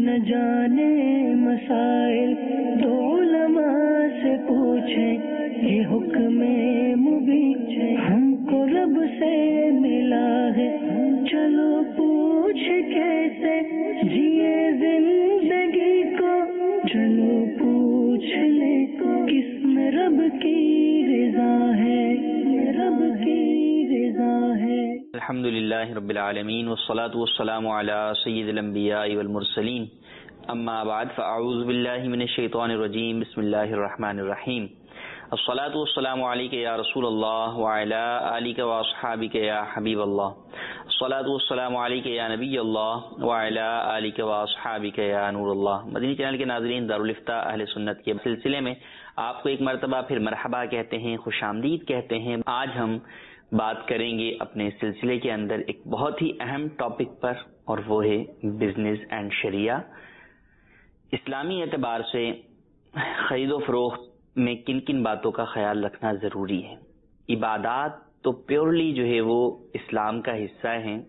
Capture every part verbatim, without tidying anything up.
نہ جانے مسائل تو علماء سے پوچھیں، یہ حکم مبین ہم کو رب سے ملا ہے، چلو پوچھ کیسے جیے زندگی کو، چلو پوچھ لے کس میں رب کی رضا ہے، رب کی رضا ہے۔ الحمدللہ رب العالمین والصلاة والسلام علی سید الانبیاء والمرسلین، اما بعد فاعوذ باللہ من الشیطان الرجیم، بسم اللہ الرحمن الرحیم۔ الصلاة والسلام علیک یا رسول اللہ وعلی آلک واصحابک یا حبیب اللہ، الصلاة والسلام علیک یا نبی اللہ وعلی آلک واصحابک یا نور اللہ۔ مدنی چینل کے ناظرین، دارالفتاء اہل سنت کے سلسلے میں آپ کو ایک مرتبہ پھر مرحبا کہتے ہیں، خوش آمدید کہتے ہیں۔ آج ہم بات کریں گے اپنے سلسلے کے اندر ایک بہت ہی اہم ٹاپک پر، اور وہ ہے بزنس اینڈ شریعہ۔ اسلامی اعتبار سے خرید و فروخت میں کن کن باتوں کا خیال رکھنا ضروری ہے؟ عبادات تو پیورلی جو ہے وہ اسلام کا حصہ ہیں،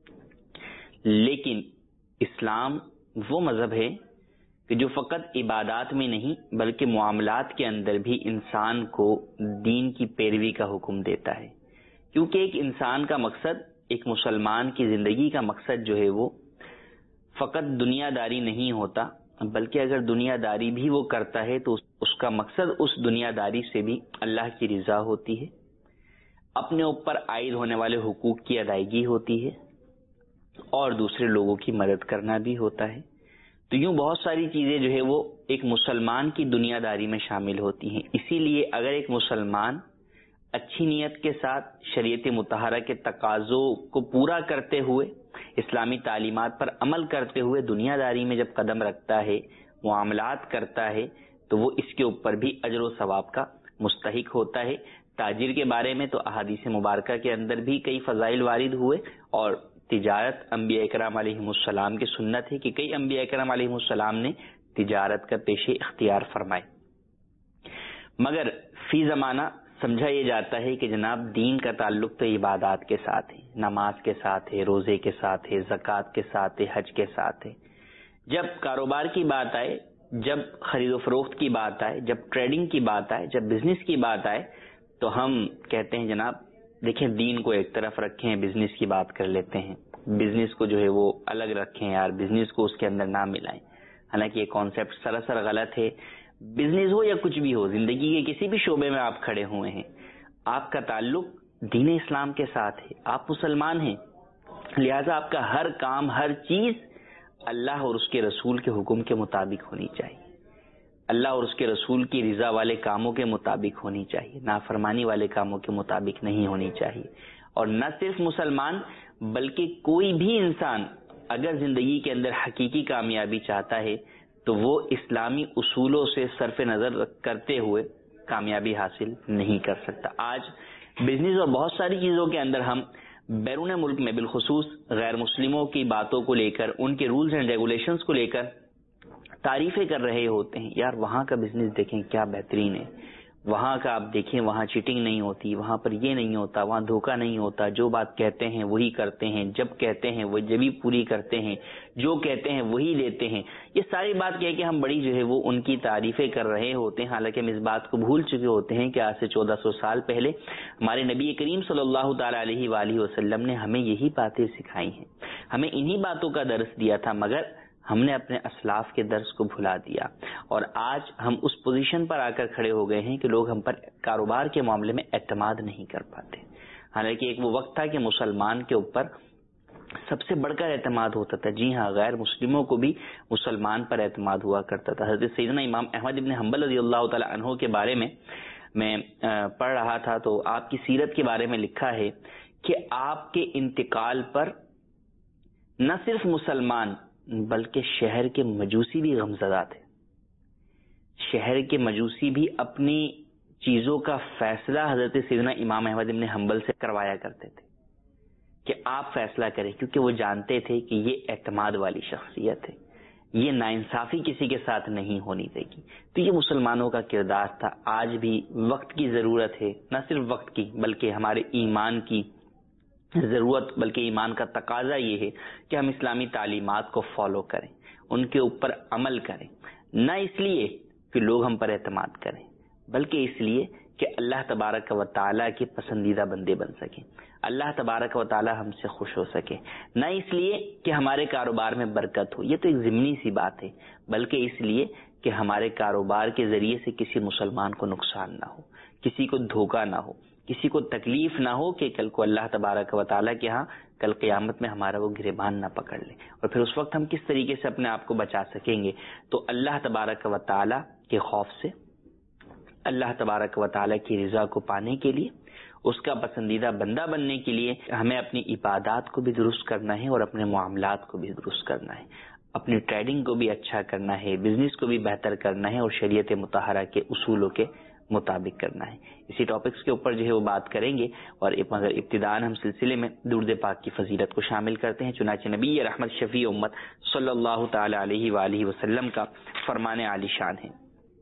لیکن اسلام وہ مذہب ہے کہ جو فقط عبادات میں نہیں بلکہ معاملات کے اندر بھی انسان کو دین کی پیروی کا حکم دیتا ہے، کیونکہ ایک انسان کا مقصد، ایک مسلمان کی زندگی کا مقصد جو ہے وہ فقط دنیا داری نہیں ہوتا، بلکہ اگر دنیا داری بھی وہ کرتا ہے تو اس کا مقصد اس دنیا داری سے بھی اللہ کی رضا ہوتی ہے، اپنے اوپر عائد ہونے والے حقوق کی ادائیگی ہوتی ہے، اور دوسرے لوگوں کی مدد کرنا بھی ہوتا ہے۔ تو یوں بہت ساری چیزیں جو ہے وہ ایک مسلمان کی دنیا داری میں شامل ہوتی ہیں۔ اسی لیے اگر ایک مسلمان اچھی نیت کے ساتھ شریعت مطہرہ کے تقاضوں کو پورا کرتے ہوئے، اسلامی تعلیمات پر عمل کرتے ہوئے دنیا داری میں جب قدم رکھتا ہے، معاملات کرتا ہے، تو وہ اس کے اوپر بھی اجر و ثواب کا مستحق ہوتا ہے۔ تاجر کے بارے میں تو احادیث مبارکہ کے اندر بھی کئی فضائل وارد ہوئے، اور تجارت انبیاء کرام علیہم السلام کی سنت ہے کہ کئی انبیاء کرام علیہم السلام نے تجارت کا پیشے اختیار فرمائے۔ مگر فی زمانہ سمجھا یہ جاتا ہے کہ جناب دین کا تعلق تو عبادات کے ساتھ ہے، نماز کے ساتھ ہے، روزے کے ساتھ ہے، زکوٰۃ کے ساتھ ہے، حج کے ساتھ ہے۔ جب کاروبار کی بات آئے، جب خرید و فروخت کی بات آئے، جب ٹریڈنگ کی بات آئے، جب بزنس کی بات آئے، تو ہم کہتے ہیں جناب دیکھیں دین کو ایک طرف رکھیں، بزنس کی بات کر لیتے ہیں، بزنس کو جو ہے وہ الگ رکھیں یار، بزنس کو اس کے اندر نہ ملائیں۔ حالانکہ یہ کانسیپٹ سراسر غلط ہے۔ بزنس ہو یا کچھ بھی ہو، زندگی کے کسی بھی شعبے میں آپ کھڑے ہوئے ہیں، آپ کا تعلق دین اسلام کے ساتھ ہے، آپ مسلمان ہیں، لہذا آپ کا ہر کام، ہر چیز اللہ اور اس کے رسول کے حکم کے مطابق ہونی چاہیے، اللہ اور اس کے رسول کی رضا والے کاموں کے مطابق ہونی چاہیے، نافرمانی والے کاموں کے مطابق نہیں ہونی چاہیے۔ اور نہ صرف مسلمان بلکہ کوئی بھی انسان اگر زندگی کے اندر حقیقی کامیابی چاہتا ہے تو وہ اسلامی اصولوں سے صرف نظر کرتے ہوئے کامیابی حاصل نہیں کر سکتا۔ آج بزنس اور بہت ساری چیزوں کے اندر ہم بیرون ملک میں بالخصوص غیر مسلموں کی باتوں کو لے کر، ان کے رولز اینڈ ریگولیشنز کو لے کر تعریفیں کر رہے ہوتے ہیں، یار وہاں کا بزنس دیکھیں کیا بہترین ہے، وہاں کا آپ دیکھیں وہاں چیٹنگ نہیں ہوتی، وہاں پر یہ نہیں ہوتا، وہاں دھوکہ نہیں ہوتا، جو بات کہتے ہیں وہی کرتے ہیں، جب کہتے ہیں وہ جبھی پوری کرتے ہیں، جو کہتے ہیں وہی لیتے ہیں۔ یہ ساری بات کہہ کے ہم بڑی جو ہے وہ ان کی تعریفیں کر رہے ہوتے ہیں، حالانکہ ہم اس بات کو بھول چکے ہوتے ہیں کہ آج سے چودہ سو سال پہلے ہمارے نبی کریم صلی اللہ تعالی علیہ وآلہ وسلم نے ہمیں یہی باتیں سکھائی ہیں، ہمیں انہی باتوں کا درس دیا تھا، مگر ہم نے اپنے اسلاف کے درس کو بھلا دیا، اور آج ہم اس پوزیشن پر آ کر کھڑے ہو گئے ہیں کہ لوگ ہم پر کاروبار کے معاملے میں اعتماد نہیں کر پاتے۔ حالانکہ ایک وہ وقت تھا کہ مسلمان کے اوپر سب سے بڑھ کر اعتماد ہوتا تھا، جی ہاں غیر مسلموں کو بھی مسلمان پر اعتماد ہوا کرتا تھا۔ حضرت سیدنا امام احمد ابن حنبل رضی اللہ تعالی عنہ کے بارے میں میں پڑھ رہا تھا تو آپ کی سیرت کے بارے میں لکھا ہے کہ آپ کے انتقال پر نہ صرف مسلمان بلکہ شہر کے مجوسی بھی غمزدہ تھے۔ شہر کے مجوسی بھی اپنی چیزوں کا فیصلہ حضرت سیدنا امام احمد بن حنبل سے کروایا کرتے تھے کہ آپ فیصلہ کریں، کیونکہ وہ جانتے تھے کہ یہ اعتماد والی شخصیت ہے، یہ ناانصافی کسی کے ساتھ نہیں ہونی دے گی۔ تو یہ مسلمانوں کا کردار تھا۔ آج بھی وقت کی ضرورت ہے، نہ صرف وقت کی بلکہ ہمارے ایمان کی ضرورت، بلکہ ایمان کا تقاضا یہ ہے کہ ہم اسلامی تعلیمات کو فالو کریں، ان کے اوپر عمل کریں، نہ اس لیے کہ لوگ ہم پر اعتماد کریں، بلکہ اس لیے کہ اللہ تبارک و تعالیٰ کے پسندیدہ بندے بن سکیں، اللہ تبارک و تعالیٰ ہم سے خوش ہو سکے، نہ اس لیے کہ ہمارے کاروبار میں برکت ہو، یہ تو ایک ضمنی سی بات ہے، بلکہ اس لیے کہ ہمارے کاروبار کے ذریعے سے کسی مسلمان کو نقصان نہ ہو، کسی کو دھوکہ نہ ہو، کسی کو تکلیف نہ ہو کہ کل کو اللہ تبارک و تعالیٰ کے ہاں کل قیامت میں ہمارا وہ گریبان نہ پکڑ لے، اور پھر اس وقت ہم کس طریقے سے اپنے آپ کو بچا سکیں گے؟ تو اللہ تبارک و تعالیٰ کے خوف سے، اللہ تبارک و تعالیٰ کی رضا کو پانے کے لیے، اس کا پسندیدہ بندہ بننے کے لیے ہمیں اپنی عبادات کو بھی درست کرنا ہے اور اپنے معاملات کو بھی درست کرنا ہے، اپنی ٹریڈنگ کو بھی اچھا کرنا ہے، بزنس کو بھی بہتر کرنا ہے، اور شریعت مطہرہ کے اصولوں کے مطابق کرنا ہے۔ اسی ٹاپکس کے اوپر جو ہے وہ بات کریں گے، اور مگر ابتداءً ہم سلسلے میں درود پاک کی فضیلت کو شامل کرتے ہیں۔ چنانچہ نبی رحمت شفیع امت صلی اللہ تعالی علیہ وآلہ وسلم کا فرمان عالی شان ہے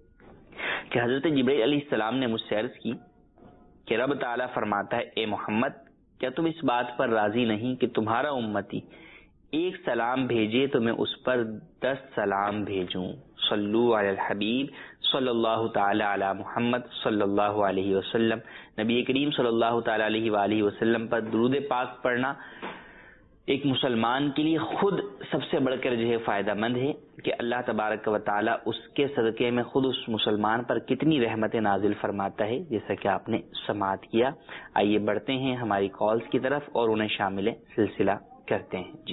کہ حضرت جبرائیل علیہ السلام نے مجھ سے عرض کی کہ رب تعالیٰ فرماتا ہے، اے محمد، کیا تم اس بات پر راضی نہیں کہ تمہارا امتی ایک سلام بھیجے تو میں اس پر دس سلام بھیجوں؟ صلو علی الحبیب صلی اللہ تعالی علی محمد صلی اللہ علیہ وسلم۔ نبی کریم صلی اللہ تعالی علیہ وآلہ وسلم پر درود پاک پڑھنا ایک مسلمان کے لیے خود سب سے بڑھ کر جو ہے فائدہ مند ہے کہ اللہ تبارک و تعالیٰ اس کے صدقے میں خود اس مسلمان پر کتنی رحمت نازل فرماتا ہے، جیسا کہ آپ نے سماعت کیا۔ آئیے بڑھتے ہیں ہماری کالز کی طرف اور انہیں شامل سلسلہ کرتے ہیں۔ جی،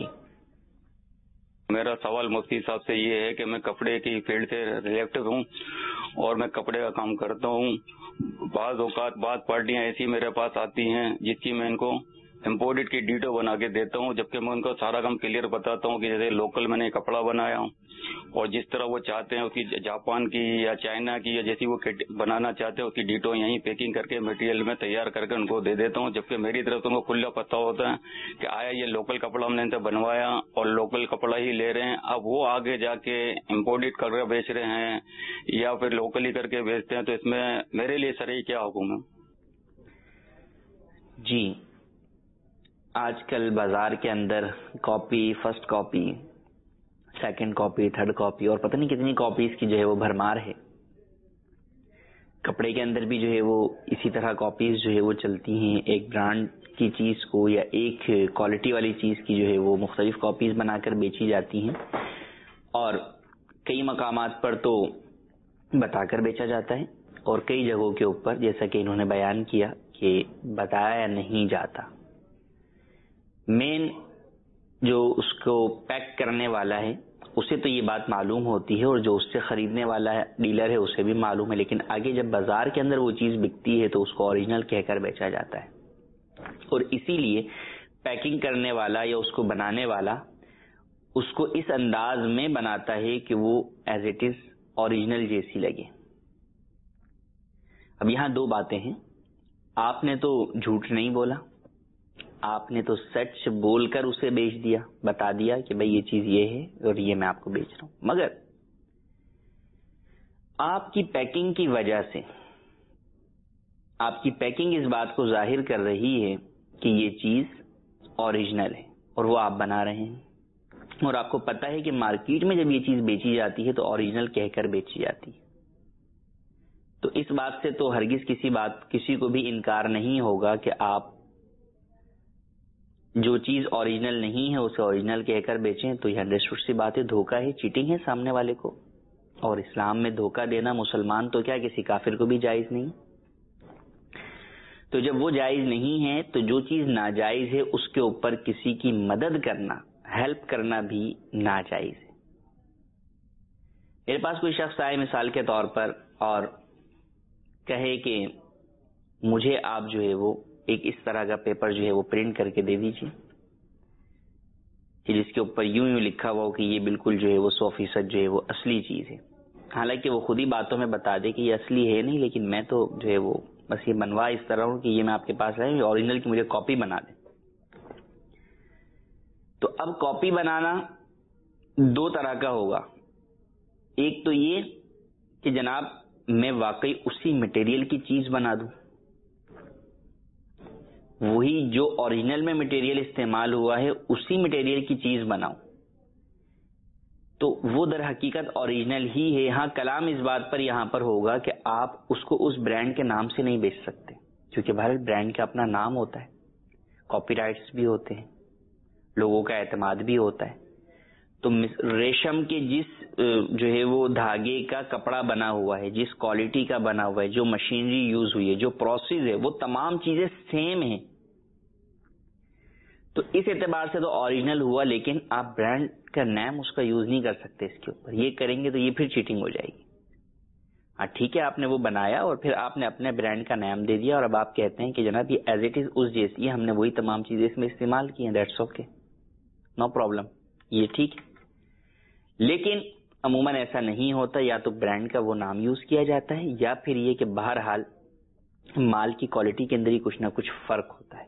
میرا سوال مفتی صاحب سے یہ ہے کہ میں کپڑے کی فیلڈ سے ریلیکٹڈ ہوں اور میں کپڑے کا کام کرتا ہوں۔ بعض اوقات بعض پارٹیاں ایسی میرے پاس آتی ہیں جس کی میں ان کو امپورٹڈ کی ڈیٹو بنا کے دیتا ہوں، جبکہ میں ان کو سارا کام کلیئر بتاتا ہوں کہ جیسے لوکل میں نے کپڑا بنایا ہوں اور جس طرح وہ چاہتے ہیں اس کی جاپان کی یا چائنا کی یا جیسی وہ بنانا چاہتے ہیں اس کی ڈیٹو یہیں پیکنگ کر کے میٹیریل میں تیار کر کے ان کو دے دیتا ہوں، جبکہ میری طرف سے ان کو کھلا پتہ ہوتا ہے کہ آیا یہ لوکل کپڑا ہم نے ان سے بنوایا اور لوکل کپڑا ہی لے رہے ہیں۔ اب وہ آگے جا کے امپورٹڈ کر کے بیچ رہے ہیں یا پھر لوکل ہی کر کے بیچتے ہیں، تو اس میں میرے لیے سر کیا حکم ہے؟ جی، آج کل بازار کے اندر copy, first copy, second copy, third copy اور پتہ نہیں کتنی کاپیز کی جو ہے وہ بھرمار ہے۔ کپڑے کے اندر بھی جو ہے وہ اسی طرح کاپیز جو ہے وہ چلتی ہیں، ایک برانڈ کی چیز کو یا ایک کوالٹی والی چیز کی جو ہے وہ مختلف کاپیز بنا کر بیچی جاتی ہیں، اور کئی مقامات پر تو بتا کر بیچا جاتا ہے اور کئی جگہوں کے اوپر جیسا کہ انہوں نے بیان کیا کہ بتایا نہیں جاتا۔ مین جو اس کو پیک کرنے والا ہے اسے تو یہ بات معلوم ہوتی ہے، اور جو اس سے خریدنے والا ہے ڈیلر ہے اسے بھی معلوم ہے، لیکن آگے جب بازار کے اندر وہ چیز بکتی ہے تو اس کو اوریجنل کہہ کر بیچا جاتا ہے، اور اسی لیے پیکنگ کرنے والا یا اس کو بنانے والا اس کو اس انداز میں بناتا ہے کہ وہ ایز اٹ از اوریجنل جیسی لگے۔ اب یہاں دو باتیں ہیں، آپ نے تو جھوٹ نہیں بولا، آپ نے تو سچ بول کر اسے بیچ دیا، بتا دیا کہ بھئی یہ چیز یہ ہے اور یہ میں آپ کو بیچ رہا ہوں، مگر آپ کی پیکنگ کی وجہ سے، آپ کی پیکنگ اس بات کو ظاہر کر رہی ہے کہ یہ چیز اوریجنل ہے اور وہ آپ بنا رہے ہیں، اور آپ کو پتا ہے کہ مارکیٹ میں جب یہ چیز بیچی جاتی ہے تو اوریجنل کہہ کر بیچی جاتی ہے، تو اس بات سے تو ہرگز کسی بات کسی کو بھی انکار نہیں ہوگا کہ آپ جو چیز اوریجنل نہیں ہے اسے اوریجنل کہہ کر بیچیں، تو یہ انڈرسٹوڈ سی بات ہے، دھوکہ ہے، چیٹنگ ہے سامنے والے کو، اور اسلام میں دھوکہ دینا مسلمان تو کیا کسی کافر کو بھی جائز نہیں۔ تو جب وہ جائز نہیں ہے تو جو چیز ناجائز ہے اس کے اوپر کسی کی مدد کرنا، ہیلپ کرنا بھی ناجائز ہے۔ میرے پاس کوئی شخص آئے مثال کے طور پر اور کہے کہ مجھے آپ جو ہے وہ ایک اس طرح کا پیپر جو ہے وہ پرنٹ کر کے دے دیجیے کہ جس کے اوپر یوں یوں لکھا ہوا ہو کہ یہ بالکل جو ہے وہ سو فیصد جو ہے وہ اصلی چیز ہے، حالانکہ وہ خود ہی باتوں میں بتا دے کہ یہ اصلی ہے نہیں، لیکن میں تو جو ہے وہ بس یہ بنوا اس طرح ہوں کہ یہ میں آپ کے پاس لائے اوریجنل کی مجھے کاپی بنا دیں۔ تو اب کاپی بنانا دو طرح کا ہوگا، ایک تو یہ کہ جناب میں واقعی اسی مٹیریل کی چیز بنا دوں، وہی جو اوریجنل میں مٹیریل استعمال ہوا ہے اسی مٹیریل کی چیز بناؤں، تو وہ در حقیقت اوریجنل ہی ہے. ہاں کلام اس بات پر یہاں پر ہوگا کہ آپ اس کو اس برانڈ کے نام سے نہیں بیچ سکتے, کیونکہ بھارت برانڈ کا اپنا نام ہوتا ہے, کاپی رائٹس بھی ہوتے ہیں, لوگوں کا اعتماد بھی ہوتا ہے. تو ریشم کے جس جو ہے وہ دھاگے کا کپڑا بنا ہوا ہے, جس کوالٹی کا بنا ہوا ہے, جو مشینری یوز ہوئی ہے, جو پروسیس ہے, وہ تمام چیزیں سیم ہیں. تو اس اعتبار سے تو اوریجنل ہوا, لیکن آپ برانڈ کا نام اس کا یوز نہیں کر سکتے اس کے اوپر. یہ کریں گے تو یہ پھر چیٹنگ ہو جائے گی. ہاں ٹھیک ہے, آپ نے وہ بنایا اور پھر آپ نے اپنے برانڈ کا نام دے دیا, اور اب آپ کہتے ہیں کہ جناب یہ ایز اٹ از اس جیسی ہے, ہم نے وہی تمام چیزیں اس میں استعمال کی ہیں, دیٹس اوکے, نو پرابلم, یہ ٹھیک ہے. لیکن عموماً ایسا نہیں ہوتا, یا تو برانڈ کا وہ نام یوز کیا جاتا ہے, یا پھر یہ کہ بہرحال مال کی کوالٹی کے اندر ہی کچھ نہ کچھ فرق ہوتا ہے.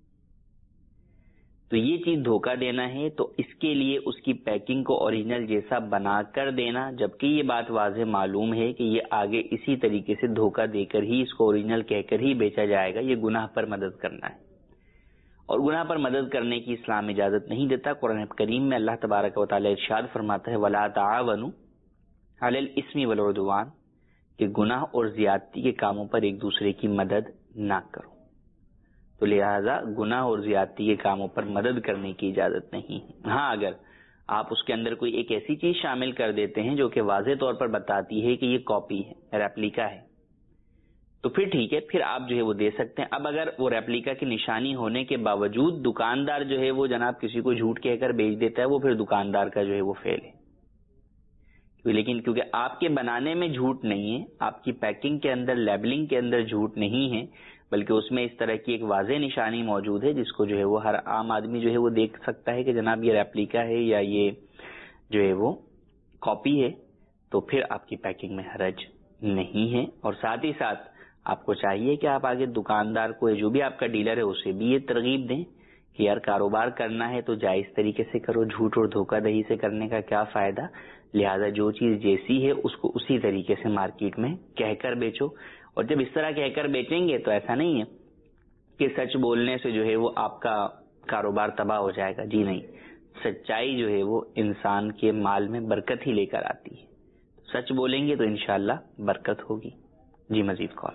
تو یہ چیز دھوکہ دینا ہے, تو اس کے لیے اس کی پیکنگ کو اوریجنل جیسا بنا کر دینا, جبکہ یہ بات واضح معلوم ہے کہ یہ آگے اسی طریقے سے دھوکہ دے کر ہی اس کو اوریجنل کہہ کر ہی بیچا جائے گا. یہ گناہ پر مدد کرنا ہے, اور گناہ پر مدد کرنے کی اسلام اجازت نہیں دیتا. قرآن کریم میں اللہ تبارک و تعالی ارشاد فرماتا ہے وَلَا تَعَاوَنُوا عَلَى الْإِثْمِ وَالْعُدْوَانِ, کہ گناہ اور زیادتی کے کاموں پر ایک دوسرے کی مدد نہ کرو. تو لہذا گناہ اور زیادتی کے کاموں پر مدد کرنے کی اجازت نہیں ہے. ہاں اگر آپ اس کے اندر کوئی ایک ایسی چیز شامل کر دیتے ہیں جو کہ واضح طور پر بتاتی ہے کہ یہ کاپی ہے, ریپلیکا ہے, تو پھر ٹھیک ہے, پھر آپ جو ہے وہ دے سکتے ہیں. اب اگر وہ ریپلیکا کی نشانی ہونے کے باوجود دکاندار جو ہے وہ جناب کسی کو جھوٹ کہہ کر بیچ دیتا ہے, وہ پھر دکاندار کا جو ہے وہ فیل ہے. لیکن کیونکہ آپ کے بنانے میں جھوٹ نہیں ہے, آپ کی پیکنگ کے اندر, لیبلنگ کے اندر جھوٹ نہیں ہے, بلکہ اس میں اس طرح کی ایک واضح نشانی موجود ہے جس کو جو ہے وہ ہر عام آدمی جو ہے وہ دیکھ سکتا ہے کہ جناب یہ ریپلیکا ہے یا یہ جو ہے وہ کاپی ہے, تو پھر آپ کی پیکنگ میں حرج نہیں ہے. اور ساتھ ہی ساتھ آپ کو چاہیے کہ آپ آگے دکاندار کو, جو بھی آپ کا ڈیلر ہے, اسے بھی یہ ترغیب دیں کہ یار کاروبار کرنا ہے تو جائز طریقے سے کرو, جھوٹ اور دھوکہ دہی سے کرنے کا کیا فائدہ. لہذا جو چیز جیسی ہے اس کو اسی طریقے سے مارکیٹ میں کہہ کر بیچو. اور جب اس طرح کہہ کر بیچیں گے تو ایسا نہیں ہے کہ سچ بولنے سے جو ہے وہ آپ کا کاروبار تباہ ہو جائے گا. جی نہیں, سچائی جو ہے وہ انسان کے مال میں برکت ہی لے کر آتی ہے. سچ بولیں گے تو انشاءاللہ برکت ہوگی. جی مزید کال.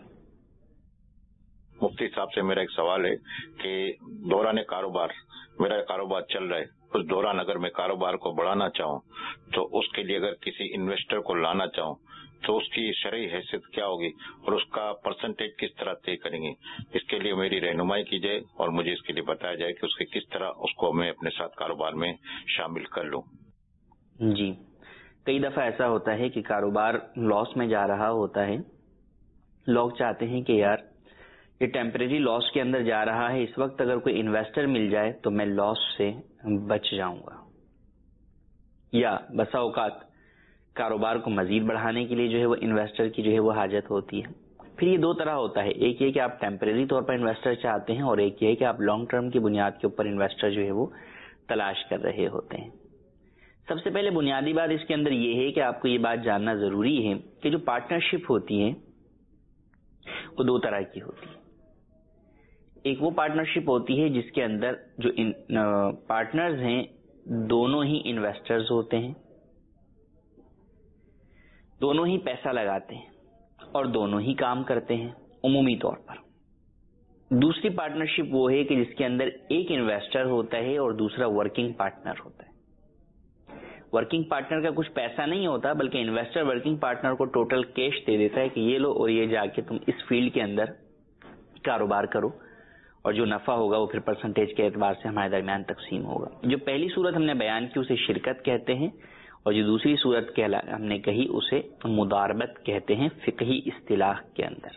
مفتی صاحب سے میرا ایک سوال ہے کہ دوران کاروبار, میرا کاروبار چل رہا ہے, اس دوران اگر میں کاروبار کو بڑھانا چاہوں تو اس کے لیے اگر کسی انویسٹر کو لانا چاہوں تو اس کی شرعی حیثیت کیا ہوگی اور اس کا پرسنٹیج کس طرح طے کریں گے؟ اس کے لیے میری رہنمائی کی جائے اور مجھے اس کے لیے بتایا جائے کہ اس کے کس طرح اس کو میں اپنے ساتھ کاروبار میں شامل کر لوں. جی, کئی دفعہ ایسا ہوتا ہے کہ کاروبار لاس میں جا رہا ہوتا ہے, لوگ چاہتے ہیں کہ یار یہ ٹیمپریری لاس کے اندر جا رہا ہے, اس وقت اگر کوئی انویسٹر مل جائے تو میں لاس سے بچ جاؤں گا. یا بسا اوقات کاروبار کو مزید بڑھانے کے لیے جو ہے وہ انویسٹر کی جو ہے وہ حاجت ہوتی ہے. پھر یہ دو طرح ہوتا ہے, ایک یہ کہ آپ ٹیمپریری طور پر انویسٹر چاہتے ہیں, اور ایک یہ کہ آپ لانگ ٹرم کی بنیاد کے اوپر انویسٹر جو ہے وہ تلاش کر رہے ہوتے ہیں. سب سے پہلے بنیادی بات اس کے اندر یہ ہے کہ آپ کو یہ بات جاننا ضروری ہے کہ جو پارٹنرشپ ہوتی ہے وہ دو طرح کی ہوتی ہے. ایک وہ پارٹنرشپ ہوتی ہے جس کے اندر جو پارٹنرز ہیں دونوں ہی انویسٹرز ہوتے ہیں, دونوں ہی پیسہ لگاتے ہیں اور دونوں ہی کام کرتے ہیں عمومی طور پر. دوسری پارٹنرشپ وہ ہے کہ جس کے اندر ایک انویسٹر ہوتا ہے اور دوسرا ورکنگ پارٹنر ہوتا ہے. ورکنگ پارٹنر کا کچھ پیسہ نہیں ہوتا, بلکہ انویسٹر ورکنگ پارٹنر کو ٹوٹل کیش دے دیتا ہے کہ یہ لو اور یہ جا کے تم اس فیلڈ کے اندر کاروبار کرو, اور جو نفع ہوگا وہ پھر پرسنٹیج کے اعتبار سے ہمارے درمیان تقسیم ہوگا. جو پہلی صورت ہم نے بیان کی اسے شرکت کہتے ہیں, اور جو دوسری صورت ہم نے کہی اسے مضاربت کہتے ہیں فقہی اصطلاح کے اندر.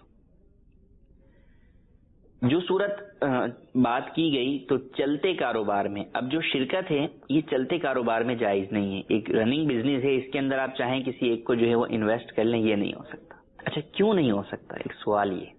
جو صورت بات کی گئی تو چلتے کاروبار میں, اب جو شرکت ہے یہ چلتے کاروبار میں جائز نہیں ہے. ایک رننگ بزنس ہے, اس کے اندر آپ چاہیں کسی ایک کو جو ہے وہ انویسٹ کر لیں, یہ نہیں ہو سکتا. اچھا کیوں نہیں ہو سکتا؟ ایک سوال یہ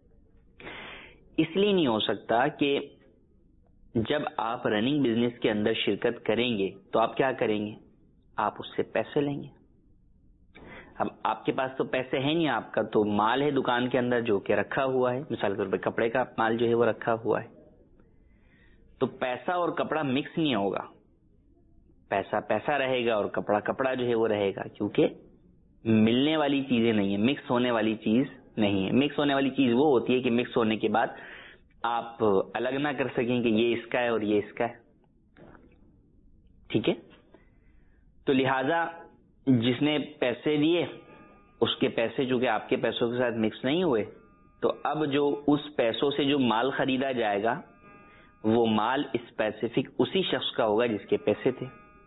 اس لیے نہیں ہو سکتا کہ جب آپ رننگ بزنس کے اندر شرکت کریں گے تو آپ کیا کریں گے؟ آپ اس سے پیسے لیں گے. اب آپ کے پاس تو پیسے ہیں نہیں, آپ کا تو مال ہے دکان کے اندر جو کہ رکھا ہوا ہے, مثال کے طور پہ کپڑے کا مال جو ہے وہ رکھا ہوا ہے, تو پیسہ اور کپڑا مکس نہیں ہوگا. پیسہ پیسہ رہے گا اور کپڑا کپڑا جو ہے وہ رہے گا، کیونکہ ملنے والی چیزیں نہیں ہیں، مکس ہونے والی چیز نہیں ہے. مکس ہونے والی چیز وہ ہوتی ہے کہ مکس ہونے کے بعد آپ الگ نہ کر سکیں کہ یہ اس کا ہے اور یہ اس کا ہے. ٹھیک ہے، تو لہذا جس نے پیسے دیے اس کے پیسے چونکہ آپ کے پیسوں کے ساتھ مکس نہیں ہوئے، تو اب جو اس پیسوں سے جو مال خریدا جائے گا وہ مال اسپیسیفک اسی شخص کا ہوگا جس کے پیسے تھے.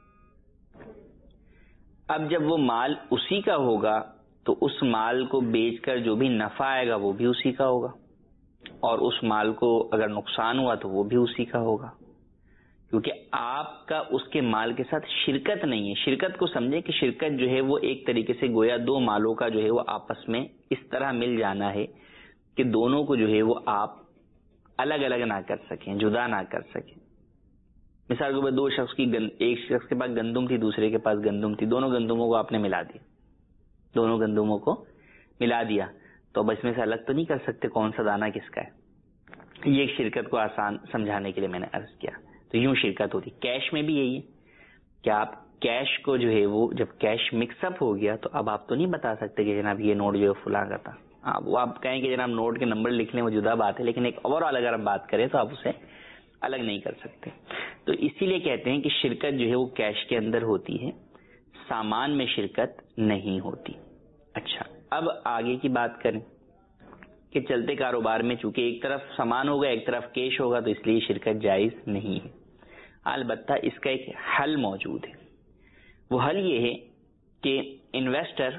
اب جب وہ مال اسی کا ہوگا تو اس مال کو بیچ کر جو بھی نفع آئے گا وہ بھی اسی کا ہوگا، اور اس مال کو اگر نقصان ہوا تو وہ بھی اسی کا ہوگا، کیونکہ آپ کا اس کے مال کے ساتھ شرکت نہیں ہے. شرکت کو سمجھیں کہ شرکت جو ہے وہ ایک طریقے سے گویا دو مالوں کا جو ہے وہ آپس میں اس طرح مل جانا ہے کہ دونوں کو جو ہے وہ آپ الگ الگ نہ کر سکیں، جدا نہ کر سکیں. مثال کے طور پر دو شخص کی گند... ایک شخص کے پاس گندم تھی، دوسرے کے پاس گندم تھی، دونوں گندموں کو آپ نے ملا دیا دونوں گندموں کو ملا دیا تو اب اس میں سے الگ تو نہیں کر سکتے کون سا دانہ کس کا ہے. یہ ایک شرکت کو آسان سمجھانے کے لیے میں نے عرض کیا. تو یوں شرکت ہوتی. کیش میں بھی یہی ہے کہ آپ کیش کو جو ہے وہ جب کیش مکس اپ ہو گیا تو اب آپ تو نہیں بتا سکتے کہ جناب یہ نوٹ جو ہے فلاں کا تھا. آپ وہ آپ کہیں کہ جناب نوٹ کے نمبر لکھ لیں وہ جدا بات ہے، لیکن ایک اوور آل اگر آپ بات کریں تو آپ اسے الگ نہیں کر سکتے. تو اسی لیے کہتے ہیں کہ شرکت جو ہے وہ کیش کے اندر ہوتی ہے، سامان میں شرکت نہیں ہوتی. اچھا، اب آگے کی بات کریں کہ چلتے کاروبار میں چونکہ ایک طرف سامان ہوگا ایک طرف کیش ہوگا تو اس لیے شرکت جائز نہیں ہے. البتہ اس کا ایک حل موجود ہے. وہ حل یہ ہے کہ انویسٹر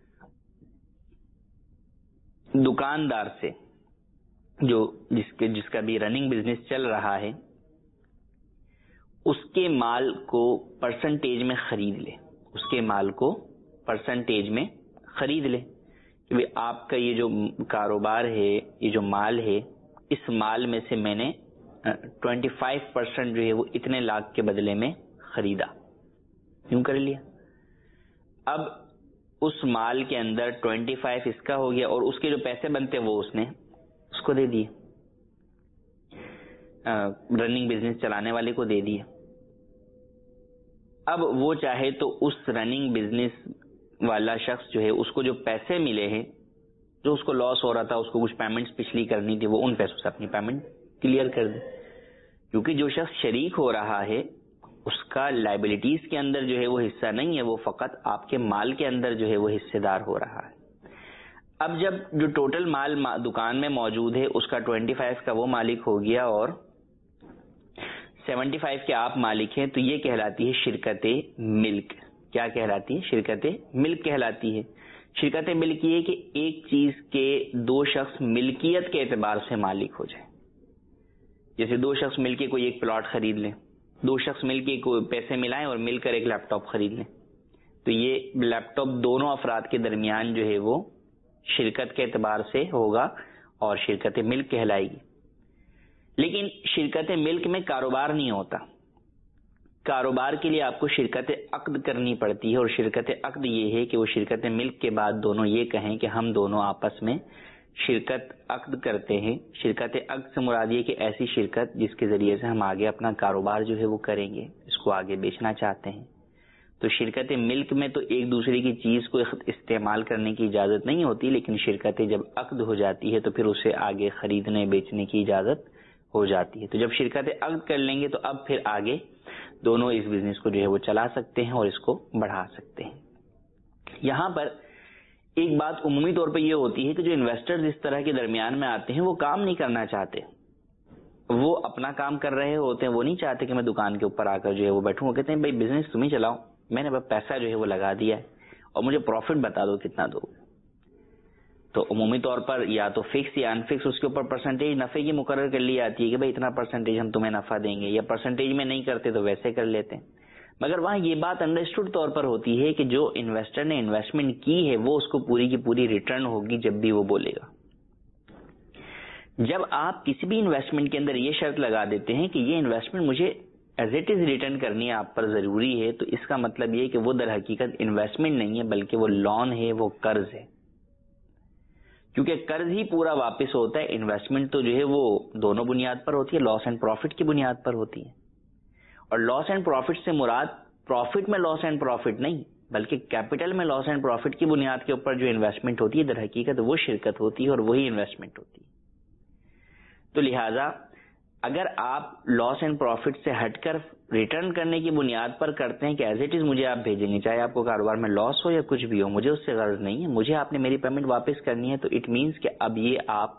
دکاندار سے جو جس کے جس کا بھی رننگ بزنس چل رہا ہے اس کے مال کو پرسنٹیج میں خرید لے اس کے مال کو پرسنٹیج میں خرید لے کہ آپ کا یہ جو کاروبار ہے، یہ جو مال ہے، اس مال میں سے میں نے ٹوینٹی فائیو پرسینٹ جو ہے وہ اتنے لاکھ کے بدلے میں خریدا، یوں کر لیا. اب اس مال کے اندر ٹوینٹی فائیو اس کا ہو گیا اور اس کے جو پیسے بنتے وہ اس نے اس کو دے دیے، رننگ بزنس چلانے والے کو دے دیے. اب وہ چاہے تو اس رننگ بزنس والا شخص جو ہے اس کو جو پیسے ملے ہیں، جو اس کو لاس ہو رہا تھا، اس کو کچھ پیمنٹس پچھلی کرنی تھی، وہ ان پیسوں سے اپنی پیمنٹ کلیئر کر دے. کیونکہ جو شخص شریک ہو رہا ہے اس کا لائبلٹیز کے اندر جو ہے وہ حصہ نہیں ہے، وہ فقط آپ کے مال کے اندر جو ہے وہ حصے دار ہو رہا ہے. اب جب جو ٹوٹل مال دکان میں موجود ہے اس کا ٹوینٹی فائیو کا وہ مالک ہو گیا اور سیونٹی فائیو کے آپ مالک ہیں، تو یہ کہلاتی ہے شرکت ملک. کیا کہلاتی ہے؟ شرکت ملک کہلاتی ہے. شرکت ملک یہ کہ ایک چیز کے دو شخص ملکیت کے اعتبار سے مالک ہو جائے. جیسے دو شخص مل کے کوئی ایک پلاٹ خرید لیں، دو شخص مل کے کوئی پیسے ملائیں اور مل کر ایک لیپ ٹاپ خرید لیں، تو یہ لیپ ٹاپ دونوں افراد کے درمیان جو ہے وہ شرکت کے اعتبار سے ہوگا اور شرکت ملک کہلائے گی. لیکن شرکت ملک میں کاروبار نہیں ہوتا. کاروبار کے لیے آپ کو شرکت عقد کرنی پڑتی ہے، اور شرکت عقد یہ ہے کہ وہ شرکت ملک کے بعد دونوں یہ کہیں کہ ہم دونوں آپس میں شرکت عقد کرتے ہیں. شرکت عقد سے مراد یہ کہ ایسی شرکت جس کے ذریعے سے ہم آگے اپنا کاروبار جو ہے وہ کریں گے، اس کو آگے بیچنا چاہتے ہیں. تو شرکت ملک میں تو ایک دوسرے کی چیز کو استعمال کرنے کی اجازت نہیں ہوتی، لیکن شرکتیں جب عقد ہو جاتی ہے تو پھر اسے آگے خریدنے بیچنے کی اجازت ہو جاتی ہے. تو جب شرکت عقد کر لیں گے تو اب پھر آگے دونوں اس بزنس کو جو ہے وہ چلا سکتے ہیں اور اس کو بڑھا سکتے ہیں. یہاں پر ایک بات عمومی طور پہ یہ ہوتی ہے کہ جو انویسٹرز اس طرح کے درمیان میں آتے ہیں وہ کام نہیں کرنا چاہتے، وہ اپنا کام کر رہے ہوتے ہیں. وہ نہیں چاہتے کہ میں دکان کے اوپر آ کر جو ہے وہ بیٹھوں. وہ کہتے ہیں بھائی بزنس تم ہی چلاؤ، میں نے بس پیسہ جو ہے وہ لگا دیا ہے اور مجھے پروفٹ بتا دو کتنا دو. تو عمومی طور پر یا تو فکس یا ان فکس اس کے اوپر پرسنٹیج نفع کی مقرر کر لی جاتی ہے کہ بھائی اتنا پرسنٹیج ہم تمہیں نفع دیں گے، یا پرسنٹیج میں نہیں کرتے تو ویسے کر لیتے ہیں. مگر وہاں یہ بات انڈرسٹوڈ طور پر ہوتی ہے کہ جو انویسٹر نے انویسٹمنٹ کی ہے وہ اس کو پوری کی پوری ریٹرن ہوگی جب بھی وہ بولے گا. جب آپ کسی بھی انویسٹمنٹ کے اندر یہ شرط لگا دیتے ہیں کہ یہ انویسٹمنٹ مجھے ایز اٹ از ریٹرن کرنی ہے، آپ پر ضروری ہے، تو اس کا مطلب یہ کہ وہ در حقیقت انویسٹمنٹ نہیں ہے بلکہ وہ لون ہے، وہ قرض ہے. کیونکہ قرض ہی پورا واپس ہوتا ہے، انویسٹمنٹ تو جو ہے وہ دونوں بنیاد پر ہوتی ہے، لاس اینڈ پروفٹ کی بنیاد پر ہوتی ہے. اور لاس اینڈ پروفٹ سے مراد پروفٹ میں لاس اینڈ پروفٹ نہیں بلکہ کیپٹل میں لاس اینڈ پروفٹ کی بنیاد کے اوپر جو انویسٹمنٹ ہوتی ہے در حقیقت وہ شرکت ہوتی ہے اور وہی انویسٹمنٹ ہوتی ہے. تو لہٰذا اگر آپ لاس اینڈ پروفٹ سے ہٹ کر ریٹرن کرنے کی بنیاد پر کرتے ہیں کہ ایز اٹ از مجھے آپ بھیجیں گے, چاہے آپ کو کاروبار میں لاس ہو یا کچھ بھی ہو, مجھے اس سے غرض نہیں ہے, مجھے آپ نے میری پیمنٹ واپس کرنی ہے, تو اٹ مینس کہ اب یہ آپ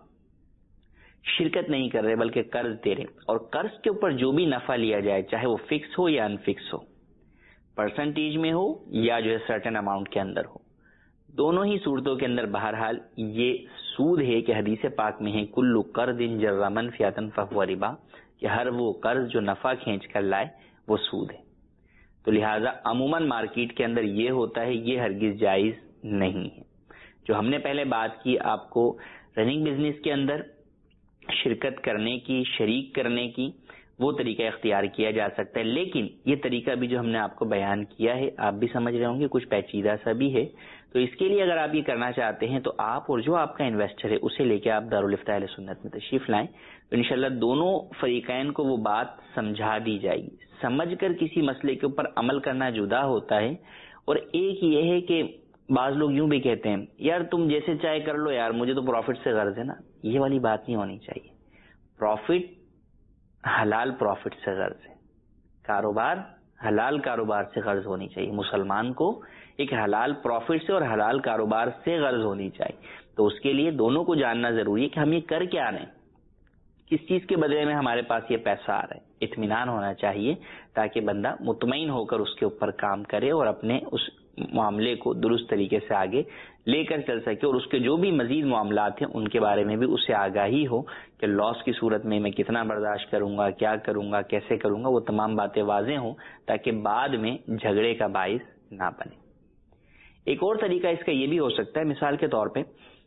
شرکت نہیں کر رہے بلکہ قرض دے رہے ہیں. اور قرض کے اوپر جو بھی نفع لیا جائے چاہے وہ فکس ہو یا ان فکس ہو, پرسنٹیج میں ہو یا جو ہے سرٹن اماؤنٹ کے اندر ہو, دونوں ہی صورتوں کے اندر بہرحال یہ سود ہے کہ حدیث پاک میں ہے کل قرض جر منفیۃ فہو ربا, کہ ہر وہ قرض جو نفع کھینچ کر لائے وہ سود ہے. تو لہٰذا عموماً مارکیٹ کے اندر یہ ہوتا ہے, یہ ہرگز جائز نہیں ہے. جو ہم نے پہلے بات کی آپ کو رننگ بزنس کے اندر شرکت کرنے کی, شریک کرنے کی, وہ طریقہ اختیار کیا جا سکتا ہے, لیکن یہ طریقہ بھی جو ہم نے آپ کو بیان کیا ہے آپ بھی سمجھ رہے ہوں گے کچھ پیچیدہ سا بھی ہے. تو اس کے لیے اگر آپ یہ کرنا چاہتے ہیں تو آپ اور جو آپ کا انویسٹر ہے اسے لے کے آپ دارالفتہ اہل سنت میں تشریف لائیں, تو انشاءاللہ دونوں فریقین کو وہ بات سمجھا دی جائے گی. سمجھ کر کسی مسئلے کے اوپر عمل کرنا جدا ہوتا ہے, اور ایک یہ ہے کہ بعض لوگ یوں بھی کہتے ہیں یار تم جیسے چاہے کر لو یار, مجھے تو پروفٹ سے غرض ہے نا. یہ والی بات نہیں ہونی چاہیے. پروفٹ حلال پروفٹ سے غرض ہے, کاروبار حلال کاروبار سے غرض ہونی چاہیے. مسلمان کو ایک حلال پروفٹ سے اور حلال کاروبار سے غرض ہونی چاہیے. تو اس کے لیے دونوں کو جاننا ضروری ہے کہ ہم یہ کر کیا رہے ہیں, کس چیز کے بدلے میں ہمارے پاس یہ پیسہ آ رہا ہے. اطمینان ہونا چاہیے تاکہ بندہ مطمئن ہو کر اس کے اوپر کام کرے اور اپنے اس معاملے کو درست طریقے سے آگے لے کر چل سکے, اور اس کے جو بھی مزید معاملات ہیں ان کے بارے میں بھی اسے آگاہی ہو کہ لاس کی صورت میں میں کتنا برداشت کروں گا, کیا کروں گا, کیسے کروں گا, وہ تمام باتیں واضح ہوں تاکہ بعد میں جھگڑے کا باعث نہ بنے. ایک اور طریقہ اس کا یہ بھی ہو سکتا ہے, مثال کے طور پہ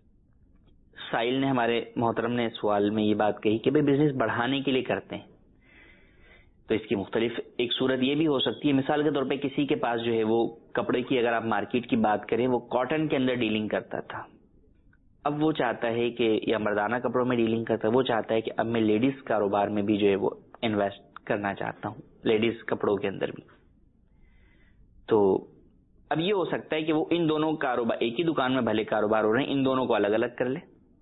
سائل نے ہمارے محترم نے سوال میں یہ بات کہی کہ بھئی بزنس بڑھانے کے لیے کرتے ہیں, تو اس کی مختلف ایک صورت یہ بھی ہو سکتی ہے. مثال کے طور پہ کسی کے پاس جو ہے وہ کپڑے کی اگر آپ مارکیٹ کی بات کریں وہ کاٹن کے اندر ڈیلنگ کرتا تھا, اب وہ چاہتا ہے کہ یا مردانہ کپڑوں میں ڈیلنگ کرتا ہے, وہ چاہتا ہے کہ اب میں لیڈیز کاروبار میں بھی جو ہے وہ انویسٹ کرنا چاہتا ہوں, لیڈیز کپڑوں کے اندر بھی. تو اب یہ ہو سکتا ہے کہ وہ ان دونوں کاروبار, ایک ہی دکان میں بھلے کاروبار ہو رہے ہیں, ان دونوں کو الگ الگ کر لے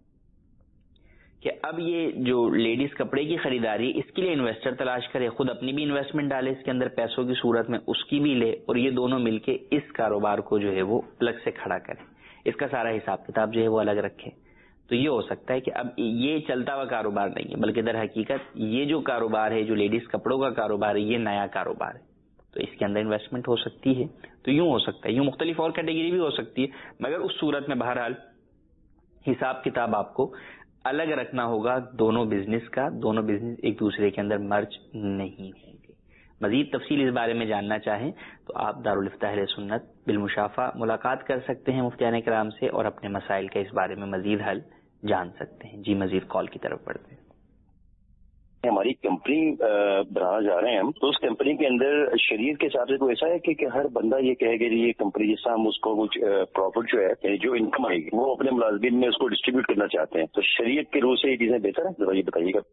کہ اب یہ جو لیڈیز کپڑے کی خریداری اس کے لیے انویسٹر تلاش کرے, خود اپنی بھی انویسٹمنٹ ڈالے اس کے اندر پیسوں کی صورت میں, اس کی بھی لے, اور یہ دونوں مل کے اس کاروبار کو جو ہے وہ الگ سے کھڑا کرے, اس کا سارا حساب کتاب جو ہے وہ الگ رکھے. تو یہ ہو سکتا ہے کہ اب یہ چلتا ہوا کاروبار نہیں ہے بلکہ در حقیقت یہ جو کاروبار ہے جو لیڈیز کپڑوں کا کاروبار ہے یہ نیا کاروبار ہے, تو اس کے اندر انویسٹمنٹ ہو سکتی ہے. تو یوں ہو سکتا ہے, یوں مختلف اور کیٹیگری بھی ہو سکتی ہے, مگر اس صورت میں بہرحال حساب کتاب آپ کو الگ رکھنا ہوگا دونوں بزنس کا, دونوں بزنس ایک دوسرے کے اندر مرج نہیں ہوں گے. مزید تفصیل اس بارے میں جاننا چاہیں تو آپ دارالفتہ اہل سنت بالمشافہ ملاقات کر سکتے ہیں مفتیان کرام سے اور اپنے مسائل کا اس بارے میں مزید حل جان سکتے ہیں. جی مزید کال کی طرف بڑھتے ہیں. ہماری کمپنی بنانا جا رہے ہیں ہم, تو اس کمپنی کے اندر شریعت کے حساب سے تو ایسا ہے کہ, کہ ہر بندہ یہ کہے کہ یہ کمپنی جس سے ہم اس کو کچھ پروفٹ جو ہے یعنی جو انکم آئے گی وہ اپنے ملازمین میں اس کو ڈسٹریبیوٹ کرنا چاہتے ہیں, تو شریعت کے روح سے یہ چیزیں بہتر ہیں, ذرا یہ بتائیے گا.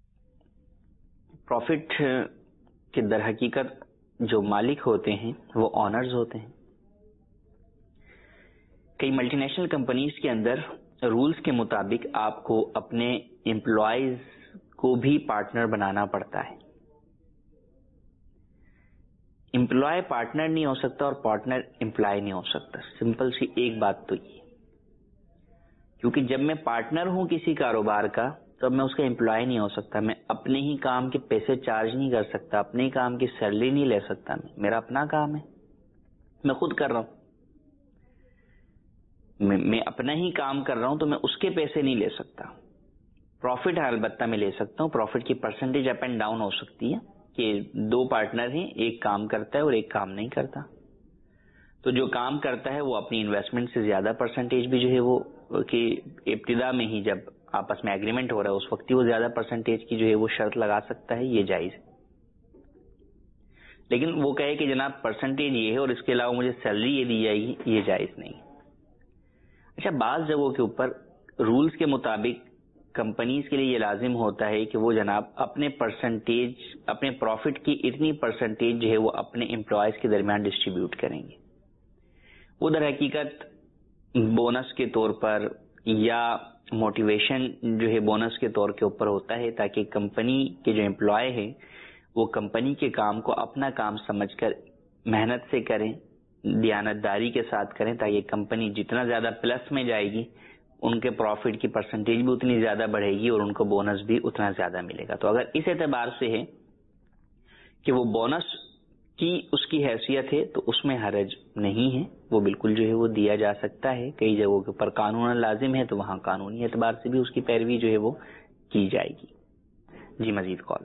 پروفٹ کے در حقیقت جو مالک ہوتے ہیں وہ آنرز ہوتے ہیں. کئی ملٹی نیشنل کمپنیز کے اندر رولز کے مطابق آپ کو اپنے امپلائیز کو بھی پارٹنر بنانا پڑتا ہے. امپلائی پارٹنر نہیں ہو سکتا اور پارٹنر امپلائی نہیں ہو سکتا. سمپل سی ایک بات تو یہ, کیونکہ جب میں پارٹنر ہوں کسی کاروبار کا تو میں اس کا امپلائی نہیں ہو سکتا, میں اپنے ہی کام کے پیسے چارج نہیں کر سکتا, اپنے ہی کام کی سیلری نہیں لے سکتا. میں میرا اپنا کام ہے, میں خود کر رہا ہوں, میں, میں اپنا ہی کام کر رہا ہوں تو میں اس کے پیسے نہیں لے سکتا. پروفٹ البتہ میں لے سکتا ہوں, پروفٹ کی پرسنٹیج اپ اینڈ ڈاؤن ہو سکتی ہے کہ دو پارٹنر ہیں, ایک کام کرتا ہے اور ایک کام نہیں کرتا. تو جو کام کرتا ہے وہ اپنی انویسٹمنٹ سے زیادہ پرسنٹیج بھی جو ہے وہ کہ ابتدا میں ہی جب آپس میں ایگریمنٹ ہو رہا ہے اس وقت ہی وہ زیادہ پرسنٹیج کی جو ہے وہ شرط لگا سکتا ہے, یہ جائز ہے. لیکن وہ کہے کہ جناب پرسنٹیج یہ ہے اور اس کے علاوہ مجھے سیلری یہ دی جائے گی, یہ جائز نہیں. اچھا, بعض جگہوں کے اوپر رولز کے مطابق کمپنیز کے لیے یہ لازم ہوتا ہے کہ وہ جناب اپنے پرسنٹیج اپنے پروفٹ کی اتنی پرسنٹیج جو ہے وہ اپنے امپلائیز کے درمیان ڈسٹریبیوٹ کریں گے. وہ در حقیقت بونس کے طور پر یا موٹیویشن جو ہے بونس کے طور کے اوپر ہوتا ہے تاکہ کمپنی کے جو امپلائی ہیں وہ کمپنی کے کام کو اپنا کام سمجھ کر محنت سے کریں, دیانتداری کے ساتھ کریں, تاکہ کمپنی جتنا زیادہ پلس میں جائے گی ان کے پروفٹ کی پرسنٹیج بھی اتنی زیادہ بڑھے گی اور ان کو بونس بھی اتنا زیادہ ملے گا. تو اگر اس اعتبار سے ہے کہ وہ بونس کی اس کی حیثیت ہے تو اس میں حرج نہیں ہے, وہ بالکل جو ہے وہ دیا جا سکتا ہے. کئی جگہوں کے اوپر قانون لازم ہے تو وہاں قانونی اعتبار سے بھی اس کی پیروی جو ہے وہ کی جائے گی. جی مزید کال.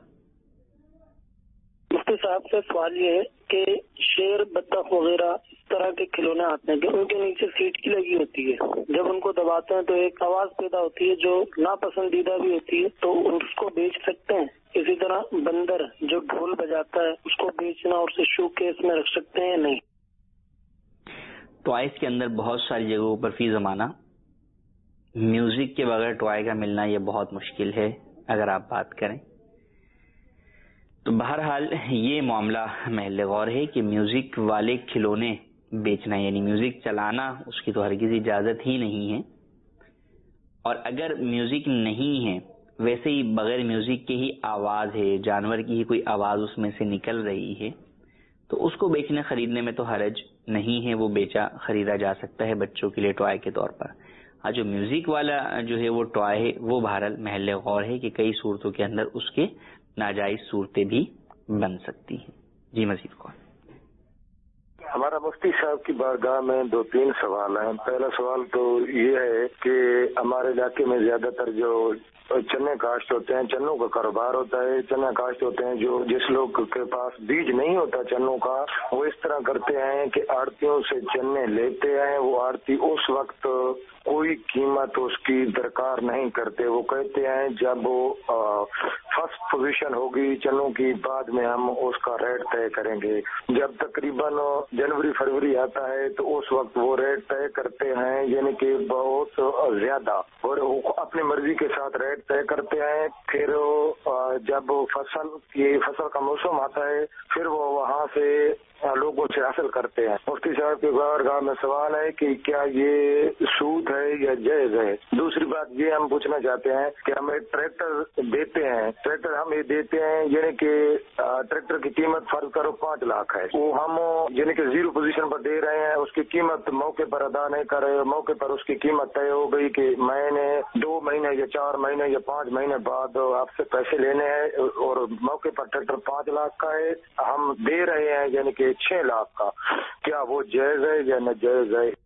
مفتی صاحب سے سوال یہ ہے کہ شیر بطخ وغیرہ اس طرح کے کھلونے آتے ہیں کہ ان کے نیچے سیٹ کی لگی ہوتی ہے, جب ان کو دباتے ہیں تو ایک آواز پیدا ہوتی ہے جو ناپسندیدہ بھی ہوتی ہے, تو اس کو بیچ سکتے ہیں؟ اسی طرح بندر جو ڈھول بجاتا ہے اس کو بیچنا اور اسے شو کیس میں رکھ سکتے ہیں یا نہیں؟ ٹوائز کے اندر بہت ساری جگہوں پر فی زمانہ میوزک کے بغیر ٹوائے کا ملنا یہ بہت مشکل ہے اگر آپ بات کریں تو. بہرحال یہ معاملہ محل غور ہے کہ میوزک والے کھلونے بیچنا یعنی میوزک چلانا اس کی تو ہرگز اجازت ہی نہیں ہے. اور اگر میوزک نہیں ہے ویسے ہی بغیر میوزک کے ہی آواز ہے, جانور کی ہی کوئی آواز اس میں سے نکل رہی ہے, تو اس کو بیچنے خریدنے میں تو حرج نہیں ہے, وہ بیچا خریدا جا سکتا ہے بچوں کے لیے ٹوائے کے طور پر. ہاں جو میوزک والا جو ہے وہ ٹوائے ہے وہ بہرحال محل غور ہے کہ کئی صورتوں کے اندر اس کے ناجائز صورتیں بھی بن سکتی ہیں. جی مزید کون. ہمارا مفتی صاحب کی بارگاہ میں دو تین سوال ہیں. پہلا سوال تو یہ ہے کہ ہمارے علاقے میں زیادہ تر جو چنے کاشت ہوتے ہیں, چنوں کا کاروبار ہوتا ہے, چنا کاشت ہوتے ہیں, جو جس لوگ کے پاس بیج نہیں ہوتا چنوں کا وہ اس طرح کرتے ہیں کہ آڑتیوں سے چنے لیتے ہیں. وہ آڑتی اس وقت کوئی قیمت اس کی درکار نہیں کرتے, وہ کہتے ہیں جب وہ فرسٹ پوزیشن ہوگی چنوں کی بعد میں ہم اس کا ریٹ طے کریں گے. جب تقریباً جنوری فروری آتا ہے تو اس وقت وہ ریٹ طے کرتے ہیں, یعنی کہ بہت زیادہ, اور اپنی مرضی کے ساتھ ریٹ طے کرتے ہیں. پھر جب فصل کی فصل کا موسم آتا ہے پھر وہ وہاں سے لوگوں سے حاصل کرتے ہیں. مفتی صاحب کے بارگاہ میں سوال ہے کہ کیا یہ سود ہے یا جائز ہے؟ دوسری بات یہ ہم پوچھنا چاہتے ہیں کہ ہمیں ٹریکٹر دیتے ہیں, ٹریکٹر ہم یہ دیتے ہیں یعنی کہ ٹریکٹر کی قیمت فرض کرو پانچ لاکھ ہے, وہ ہم یعنی کہ زیرو پوزیشن پر دے رہے ہیں, اس کی قیمت موقع پر ادا نہیں کر رہے, موقع پر اس کی قیمت طے ہو گئی کہ میں نے دو مہینے یا چار مہینے یا پانچ مہینے بعد آپ سے پیسے لینے ہیں اور موقع پر ٹریکٹر پانچ لاکھ کا ہے, ہم دے رہے ہیں یعنی کہ چھ لاکھ کا, کیا وہ جائز ہے یا ناجائز ہے؟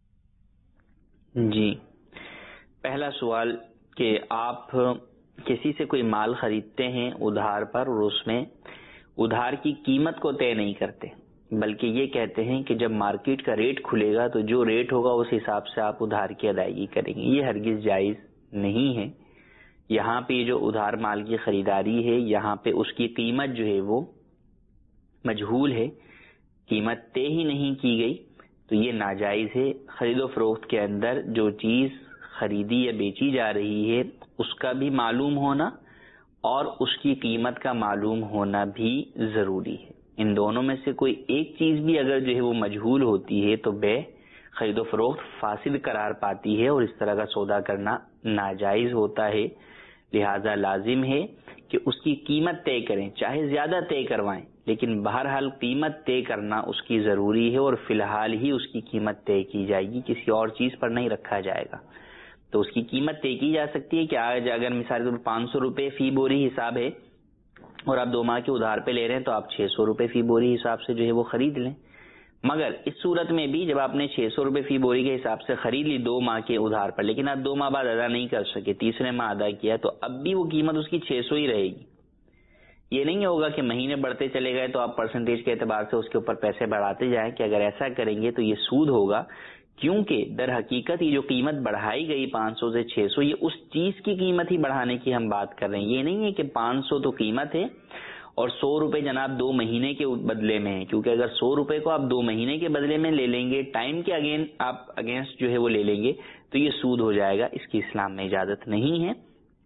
جی پہلا سوال کہ آپ کسی سے کوئی مال خریدتے ہیں ادھار پر اور اس میں ادھار کی قیمت کو طے نہیں کرتے بلکہ یہ کہتے ہیں کہ جب مارکیٹ کا ریٹ کھلے گا تو جو ریٹ ہوگا اس حساب سے آپ ادھار کی ادائیگی کریں گے, یہ ہرگز جائز نہیں ہے. یہاں پہ جو ادھار مال کی خریداری ہے یہاں پہ اس کی قیمت جو ہے وہ مجہول ہے, قیمت طے ہی نہیں کی گئی تو یہ ناجائز ہے. خرید و فروخت کے اندر جو چیز خریدی یا بیچی جا رہی ہے اس کا بھی معلوم ہونا اور اس کی قیمت کا معلوم ہونا بھی ضروری ہے. ان دونوں میں سے کوئی ایک چیز بھی اگر جو ہے وہ مجہول ہوتی ہے تو بے خرید و فروخت فاسد قرار پاتی ہے اور اس طرح کا سودا کرنا ناجائز ہوتا ہے. لہذا لازم ہے کہ اس کی قیمت طے کریں, چاہے زیادہ طے کروائیں لیکن بہرحال قیمت طے کرنا اس کی ضروری ہے اور فی الحال ہی اس کی قیمت طے کی جائے گی, کسی اور چیز پر نہیں رکھا جائے گا. تو اس کی قیمت طے کی جا سکتی ہے کہ آج اگر مثال کے طور پر پانچ سو روپے فی بوری حساب ہے اور آپ دو ماہ کے ادھار پہ لے رہے ہیں تو آپ چھ سو روپے فی بوری حساب سے جو ہے وہ خرید لیں. مگر اس صورت میں بھی جب آپ نے چھ سو روپے فی بوری کے حساب سے خرید لی دو ماہ کے ادھار پر, لیکن آپ دو ماہ بعد ادا نہیں کر سکے, تیسرے ماہ ادا کیا, تو اب بھی وہ قیمت اس کی چھ سو ہی رہے گی. یہ نہیں ہوگا کہ مہینے بڑھتے چلے گئے تو آپ پرسنٹیج کے اعتبار سے اس کے اوپر پیسے بڑھاتے جائیں, کہ اگر ایسا کریں گے تو یہ سود ہوگا. کیونکہ در حقیقت یہ جو قیمت بڑھائی گئی پانچ سو سے چھ سو, یہ اس چیز کی قیمت ہی بڑھانے کی ہم بات کر رہے ہیں. یہ نہیں ہے کہ پانچ سو تو قیمت ہے اور سو روپے جناب دو مہینے کے بدلے میں ہے, کیونکہ اگر سو روپے کو آپ دو مہینے کے بدلے میں لے لیں گے, ٹائم کے اگین آپ اگینسٹ جو ہے وہ لے لیں گے, تو یہ سود ہو جائے گا. اس کی اسلام میں اجازت نہیں ہے.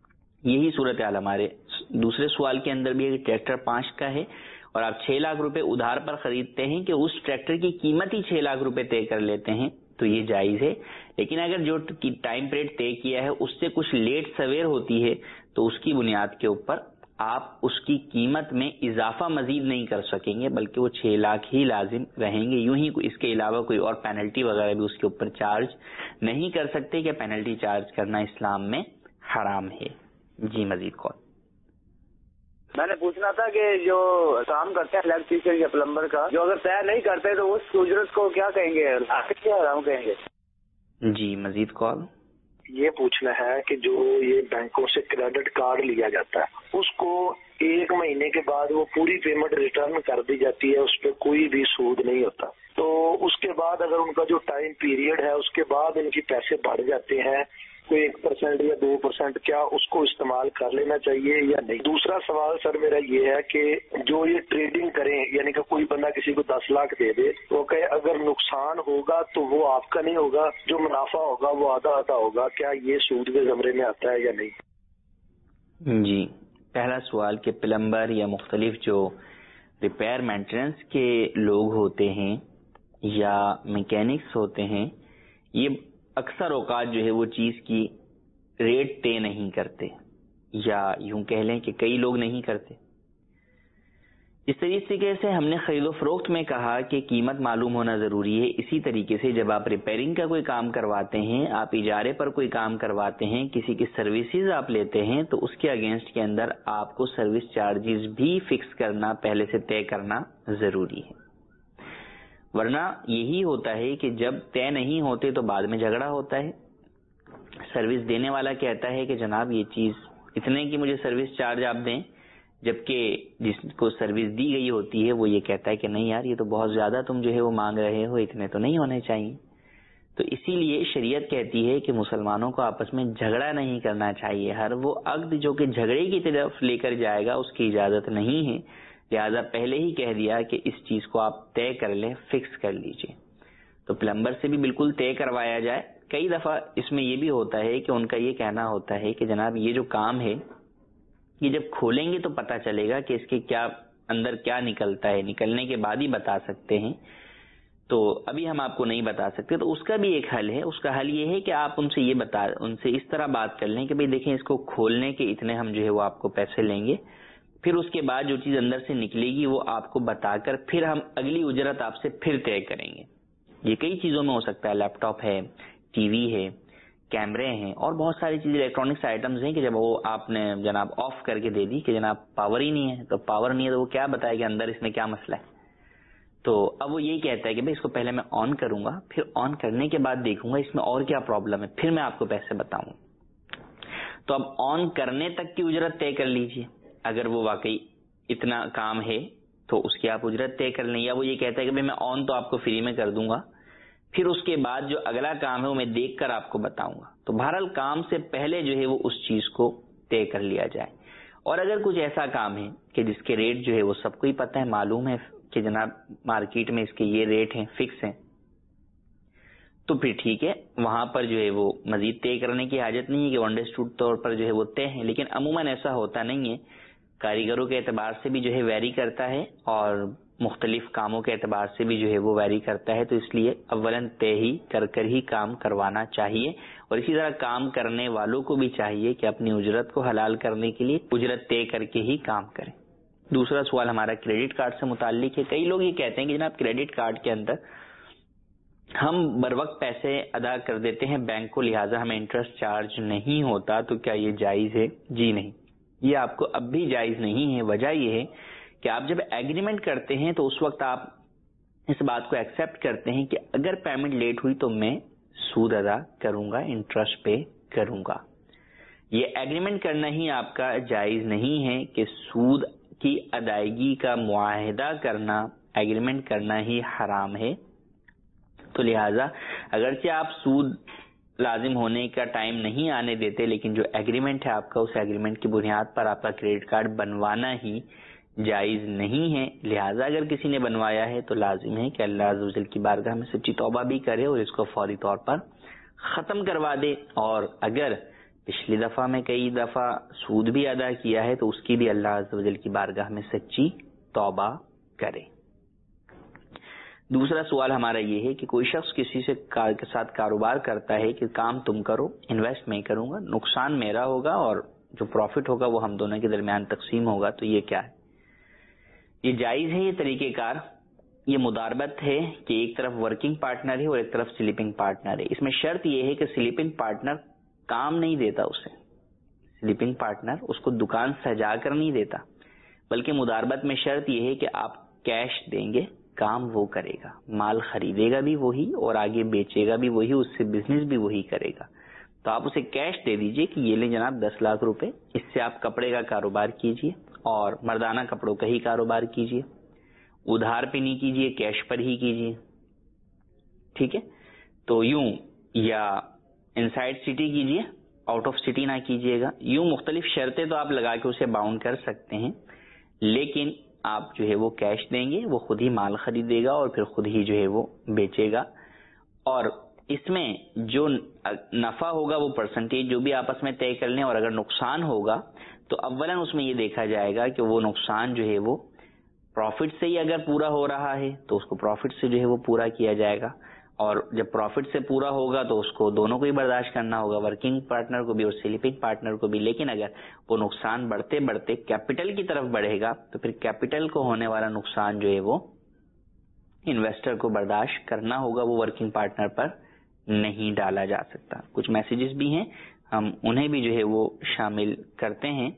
یہی صورتحال ہمارے دوسرے سوال کے اندر بھی ہے کہ ٹریکٹر پانچ کا ہے اور آپ چھ لاکھ روپے ادھار پر خریدتے ہیں کہ اس ٹریکٹر کی قیمت ہی چھ لاکھ روپے طے کر لیتے ہیں تو یہ جائز ہے. لیکن اگر جو ٹائم پیریڈ طے کیا ہے اس سے کچھ لیٹ سویر ہوتی ہے تو اس کی بنیاد کے اوپر آپ اس کی قیمت میں اضافہ مزید نہیں کر سکیں گے بلکہ وہ چھ لاکھ ہی لازم رہیں گے. یوں ہی اس کے علاوہ کوئی اور پینلٹی وغیرہ بھی اس کے اوپر چارج نہیں کر سکتے کہ پینلٹی چارج کرنا اسلام میں حرام ہے. جی مزید کال. میں نے پوچھنا تھا کہ جو کام کرتے ہیں الیکٹریشین یا پلمبر کا جو اگر طے نہیں کرتے تو اس اجرت کو کیا کہیں گے, کیا حرام کہیں گے؟ جی مزید کال. یہ پوچھنا ہے کہ جو یہ بینکوں سے کریڈٹ کارڈ لیا جاتا ہے اس کو ایک مہینے کے بعد وہ پوری پیمنٹ ریٹرن کر دی جاتی ہے, اس پہ کوئی بھی سود نہیں ہوتا, تو اس کے بعد اگر ان کا جو ٹائم پیریڈ ہے اس کے بعد ان کی پیسے بڑھ جاتے ہیں کوئی ایک پرسینٹ یا دو پرسینٹ, کیا اس کو استعمال کر لینا چاہیے یا نہیں؟ دوسرا سوال سر میرا یہ ہے کہ جو یہ ٹریڈنگ کریں یعنی کہ کوئی بندہ کسی کو دس لاکھ دے دے تو کہ اگر نقصان ہوگا تو وہ آپ کا نہیں ہوگا, جو منافع ہوگا وہ آدھا آدھا ہوگا, کیا یہ سود کے زمرے میں آتا ہے یا نہیں؟ جی پہلا سوال کہ پلمبر یا مختلف جو ریپیئر مینٹیننس کے لوگ ہوتے ہیں یا میکینکس ہوتے ہیں یہ اکثر اوقات جو ہے وہ چیز کی ریٹ طے نہیں کرتے, یا یوں کہہ لیں کہ کئی لوگ نہیں کرتے. اس طریقے سے ہم نے خرید و فروخت میں کہا کہ قیمت معلوم ہونا ضروری ہے. اسی طریقے سے جب آپ ریپیئرنگ کا کوئی کام کرواتے ہیں, آپ اجارے پر کوئی کام کرواتے ہیں, کسی کی سروسز آپ لیتے ہیں تو اس کے اگینسٹ کے اندر آپ کو سروس چارجز بھی فکس کرنا, پہلے سے طے کرنا ضروری ہے. ورنہ یہی ہوتا ہے کہ جب طے نہیں ہوتے تو بعد میں جھگڑا ہوتا ہے. سروس دینے والا کہتا ہے کہ جناب یہ چیز اتنے کی مجھے سروس چارج آپ دیں, جبکہ جس کو سروس دی گئی ہوتی ہے وہ یہ کہتا ہے کہ نہیں یار یہ تو بہت زیادہ تم جو ہے وہ مانگ رہے ہو, اتنے تو نہیں ہونے چاہیے. تو اسی لیے شریعت کہتی ہے کہ مسلمانوں کو آپس میں جھگڑا نہیں کرنا چاہیے. ہر وہ عقد جو کہ جھگڑے کی طرف لے کر جائے گا اس کی اجازت نہیں ہے. لہذا پہلے ہی کہہ دیا کہ اس چیز کو آپ طے کر لیں, فکس کر لیجئے. تو پلمبر سے بھی بالکل طے کروایا جائے. کئی دفعہ اس میں یہ بھی ہوتا ہے کہ ان کا یہ کہنا ہوتا ہے کہ جناب یہ جو کام ہے یہ جب کھولیں گے تو پتا چلے گا کہ اس کے کیا اندر کیا نکلتا ہے, نکلنے کے بعد ہی بتا سکتے ہیں, تو ابھی ہم آپ کو نہیں بتا سکتے. تو اس کا بھی ایک حل ہے. اس کا حل یہ ہے کہ آپ ان سے یہ بتا ان سے اس طرح بات کر لیں کہ بھئی دیکھیں اس کو کھولنے کے اتنے ہم جو ہے وہ آپ کو پیسے لیں گے, پھر اس کے بعد جو چیز اندر سے نکلے گی وہ آپ کو بتا کر پھر ہم اگلی اجرت آپ سے پھر طے کریں گے. یہ کئی چیزوں میں ہو سکتا ہے, لیپ ٹاپ ہے, ٹی وی ہے, کیمرے ہیں اور بہت ساری چیزیں الیکٹرانکس آئٹمز ہیں کہ جب وہ آپ نے جناب آف کر کے دے دی کہ جناب پاور ہی نہیں ہے, تو پاور نہیں ہے تو وہ کیا بتائے کہ اندر اس میں کیا مسئلہ ہے. تو اب وہ یہی کہتا ہے کہ بھئی اس کو پہلے میں آن کروں گا, پھر آن کرنے کے بعد دیکھوں گا اس میں اور کیا پرابلم ہے, پھر میں آپ کو پیسے بتاؤں. تو اب آن کرنے تک کی اجرت طے کر لیجئے. اگر وہ واقعی اتنا کام ہے تو اس کی آپ اجرت طے کر لیں, یا وہ یہ کہتا ہے کہ بھئی میں آن تو آپ کو فری میں کر دوں گا, پھر اس کے بعد جو اگلا کام ہے وہ میں دیکھ کر آپ کو بتاؤں گا. تو بہرحال کام سے پہلے جو ہے وہ اس چیز کو طے کر لیا جائے. اور اگر کچھ ایسا کام ہے کہ جس کے ریٹ جو ہے وہ سب کو ہی پتہ ہے, معلوم ہے کہ جناب مارکیٹ میں اس کے یہ ریٹ ہیں, فکس ہیں, تو پھر ٹھیک ہے, وہاں پر جو ہے وہ مزید طے کرنے کی حاجت نہیں ہے کہ انڈرسٹوڈ طور پر جو ہے وہ طے ہیں. لیکن عموماً ایسا ہوتا نہیں ہے, کاریگروں کے اعتبار سے بھی جو ہے ویری کرتا ہے اور مختلف کاموں کے اعتبار سے بھی جو ہے وہ ویری کرتا ہے. تو اس لیے اولاً طے ہی کر کر ہی کام کروانا چاہیے, اور اسی طرح کام کرنے والوں کو بھی چاہیے کہ اپنی اجرت کو حلال کرنے کے لیے اجرت طے کر کے ہی کام کریں. دوسرا سوال ہمارا کریڈٹ کارڈ سے متعلق ہے. کئی لوگ یہ کہتے ہیں کہ جناب کریڈٹ کارڈ کے اندر ہم بر وقت پیسے ادا کر دیتے ہیں بینک کو, لہٰذا ہمیں انٹرسٹ چارج نہیں ہوتا, تو کیا یہ جائز ہے؟ جی نہیں, یہ آپ کو اب بھی جائز نہیں ہے. وجہ یہ ہے کہ آپ جب ایگریمنٹ کرتے ہیں تو اس وقت آپ اس بات کو ایکسیپٹ کرتے ہیں کہ اگر پیمنٹ لیٹ ہوئی تو میں سود ادا کروں گا, انٹرسٹ پے کروں گا. یہ ایگریمنٹ کرنا ہی آپ کا جائز نہیں ہے کہ سود کی ادائیگی کا معاہدہ کرنا, ایگریمنٹ کرنا ہی حرام ہے. تو لہٰذا اگرچہ آپ سود لازم ہونے کا ٹائم نہیں آنے دیتے, لیکن جو ایگریمنٹ ہے آپ کا, اس ایگریمنٹ کی بنیاد پر آپ کا کریڈٹ کارڈ بنوانا ہی جائز نہیں ہے. لہٰذا اگر کسی نے بنوایا ہے تو لازم ہے کہ اللہ عز و جل کی بارگاہ میں سچی توبہ بھی کرے اور اس کو فوری طور پر ختم کروا دے. اور اگر پچھلی دفعہ میں کئی دفعہ سود بھی ادا کیا ہے تو اس کی بھی اللہ عز و جل کی بارگاہ میں سچی توبہ کرے. دوسرا سوال ہمارا یہ ہے کہ کوئی شخص کسی سے کے ساتھ کاروبار کرتا ہے کہ کام تم کرو، انویسٹ میں کروں گا، نقصان میرا ہوگا اور جو پروفٹ ہوگا وہ ہم دونوں کے درمیان تقسیم ہوگا، تو یہ کیا ہے؟ یہ جائز ہے یہ طریقہ کار؟ یہ مداربت ہے کہ ایک طرف ورکنگ پارٹنر ہے اور ایک طرف سلیپنگ پارٹنر ہے. اس میں شرط یہ ہے کہ سلیپنگ پارٹنر کام نہیں دیتا، اسے سلیپنگ پارٹنر اس کو دکان سجا کر نہیں دیتا، بلکہ مداربت میں شرط یہ ہے کہ آپ کیش دیں گے، کام وہ کرے گا، مال خریدے گا بھی وہی اور آگے بیچے گا بھی وہی، اس سے بزنس بھی وہی کرے گا. تو آپ اسے کیش دے دیجئے کہ یہ لیں جناب دس لاکھ روپے، اس سے آپ کپڑے کا کاروبار کیجئے اور مردانہ کپڑوں کا ہی کاروبار کیجئے، ادھار پہ نہیں کیجئے، کیش پر ہی کیجئے. ٹھیک ہے؟ تو یوں یا انسائڈ سٹی کیجئے، آؤٹ آف سٹی نہ کیجئے گا. یوں مختلف شرطیں تو آپ لگا کے اسے باؤنڈ کر سکتے ہیں، لیکن آپ جو ہے وہ کیش دیں گے، وہ خود ہی مال خریدے گا اور پھر خود ہی جو ہے وہ بیچے گا. اور اس میں جو نفع ہوگا وہ پرسنٹیج جو بھی آپس میں طے کر لیں، اور اگر نقصان ہوگا تو اولاً اس میں یہ دیکھا جائے گا کہ وہ نقصان جو ہے وہ پروفٹ سے ہی اگر پورا ہو رہا ہے تو اس کو پروفٹ سے جو ہے وہ پورا کیا جائے گا، اور جب پروفٹ سے پورا ہوگا تو اس کو دونوں کو ہی برداشت کرنا ہوگا، ورکنگ پارٹنر کو بھی اور سلیپنگ پارٹنر کو بھی. لیکن اگر وہ نقصان بڑھتے بڑھتے کیپٹل کی طرف بڑھے گا تو پھر کیپٹل کو ہونے والا نقصان جو ہے وہ انویسٹر کو برداشت کرنا ہوگا، وہ ورکنگ پارٹنر پر نہیں ڈالا جا سکتا. کچھ میسیجز بھی ہیں، ہم انہیں بھی جو ہے وہ شامل کرتے ہیں.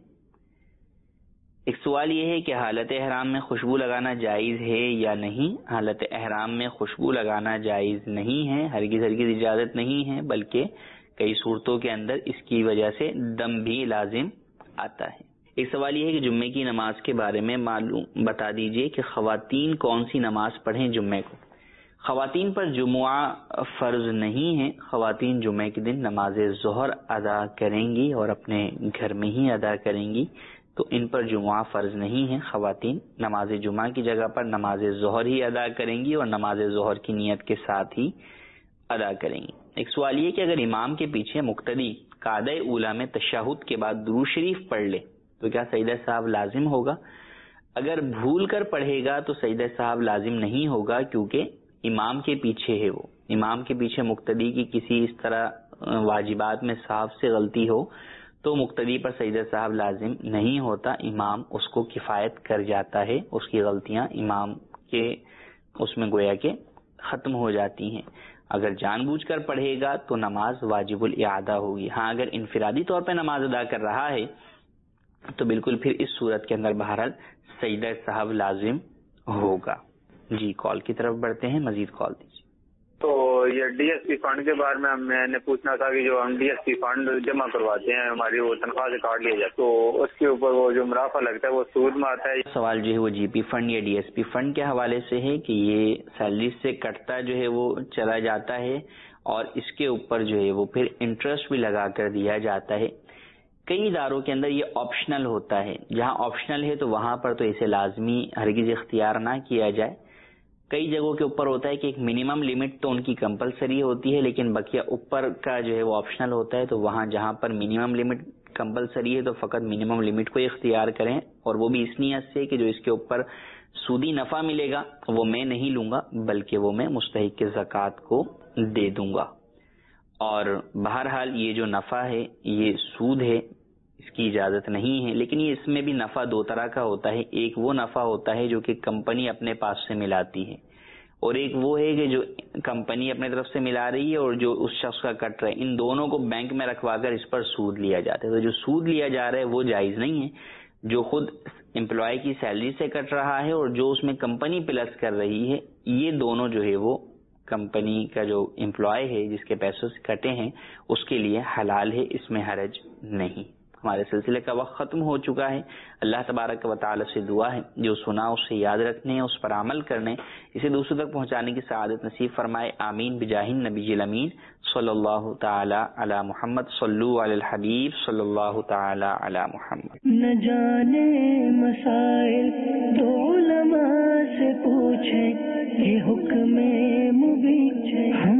ایک سوال یہ ہے کہ حالت احرام میں خوشبو لگانا جائز ہے یا نہیں؟ حالت احرام میں خوشبو لگانا جائز نہیں ہے، ہرگز ہرگز اجازت نہیں ہے، بلکہ کئی صورتوں کے اندر اس کی وجہ سے دم بھی لازم آتا ہے. ایک سوال یہ ہے کہ جمعے کی نماز کے بارے میں معلوم بتا دیجئے کہ خواتین کون سی نماز پڑھیں جمعے کو. خواتین پر جمعہ فرض نہیں ہے، خواتین جمعے کے دن نماز ظہر ادا کریں گی اور اپنے گھر میں ہی ادا کریں گی، تو ان پر جمعہ فرض نہیں ہے. خواتین نماز جمعہ کی جگہ پر نماز ظہر ہی ادا کریں گی اور نماز ظہر کی نیت کے ساتھ ہی ادا کریں گی. ایک سوال یہ کہ اگر امام کے پیچھے مقتدی قاعدہ اولیٰ میں تشہد کے بعد درود شریف پڑھ لے تو کیا سجدہ صاحب لازم ہوگا؟ اگر بھول کر پڑھے گا تو سجدہ صاحب لازم نہیں ہوگا، کیونکہ امام کے پیچھے ہے. وہ امام کے پیچھے مقتدی کی کسی اس طرح واجبات میں صاحب سے غلطی ہو تو مقتدی پر سجدہ صاحب لازم نہیں ہوتا، امام اس کو کفایت کر جاتا ہے، اس کی غلطیاں امام کے اس میں گویا کہ ختم ہو جاتی ہیں. اگر جان بوجھ کر پڑھے گا تو نماز واجب الاعادہ ہوگی. ہاں اگر انفرادی طور پہ نماز ادا کر رہا ہے تو بالکل پھر اس صورت کے اندر بہرحال سجدہ صاحب لازم ہوگا. جی کال کی طرف بڑھتے ہیں، مزید کال دیجیے. تو یہ ڈی ایس پی فنڈ کے بارے میں میں نے پوچھنا تھا کہ جو ہم ڈی ایس پی فنڈ جمع کرواتے ہیں ہماری وہ تنخواہ سے کاٹ لیا جائے تو اس کے اوپر وہ جو منافع لگتا ہے وہ سود میں آتا ہے. سوال جو ہے وہ جی پی فنڈ یا ڈی ایس پی فنڈ کے حوالے سے ہے کہ یہ سیلری سے کٹتا جو ہے وہ چلا جاتا ہے اور اس کے اوپر جو ہے وہ پھر انٹرسٹ بھی لگا کر دیا جاتا ہے. کئی اداروں کے اندر یہ آپشنل ہوتا ہے، جہاں آپشنل ہے تو وہاں پر تو اسے لازمی ہرگز اختیار نہ کیا جائے. کئی جگہوں کے اوپر ہوتا ہے کہ ایک منیمم لمٹ تو ان کی کمپلسری ہوتی ہے، لیکن بقیہ اوپر کا جو ہے وہ آپشنل ہوتا ہے. تو وہاں جہاں پر منیمم لمٹ کمپلسری ہے تو فقط منیمم لمٹ کو اختیار کریں، اور وہ بھی اس نیت سے کہ جو اس کے اوپر سودی نفع ملے گا وہ میں نہیں لوں گا بلکہ وہ میں مستحق زکوٰۃ کو دے دوں گا. اور بہرحال یہ جو نفع ہے یہ سود ہے، اس کی اجازت نہیں ہے. لیکن یہ اس میں بھی نفع دو طرح کا ہوتا ہے. ایک وہ نفع ہوتا ہے جو کہ کمپنی اپنے پاس سے ملاتی ہے، اور ایک وہ ہے کہ جو کمپنی اپنے طرف سے ملا رہی ہے اور جو اس شخص کا کٹ رہا ہے. ان دونوں کو بینک میں رکھوا کر اس پر سود لیا جاتا ہے. تو جو سود لیا جا رہا ہے وہ جائز نہیں ہے، جو خود امپلائی کی سیلری سے کٹ رہا ہے اور جو اس میں کمپنی پلس کر رہی ہے، یہ دونوں جو ہے وہ کمپنی کا جو امپلائی ہے جس کے پیسوں سے کٹے ہیں اس کے لیے حلال ہے، اس میں حرج نہیں. ہمارے سلسلے کا وقت ختم ہو چکا ہے. اللہ تبارک و تعالی سے دعا ہے جو سنا اسے یاد رکھنے، اس پر عمل کرنے، اسے دوسروں تک پہنچانے کی سعادت نصیب فرمائے. آمین بجاہ النبی الامین صلی اللہ تعالی علی محمد. صلو علی الحبیب صلی اللہ تعالی علی محمد. نہ جانے مسائل تو علماء سے پوچھیں، یہ حکم مبین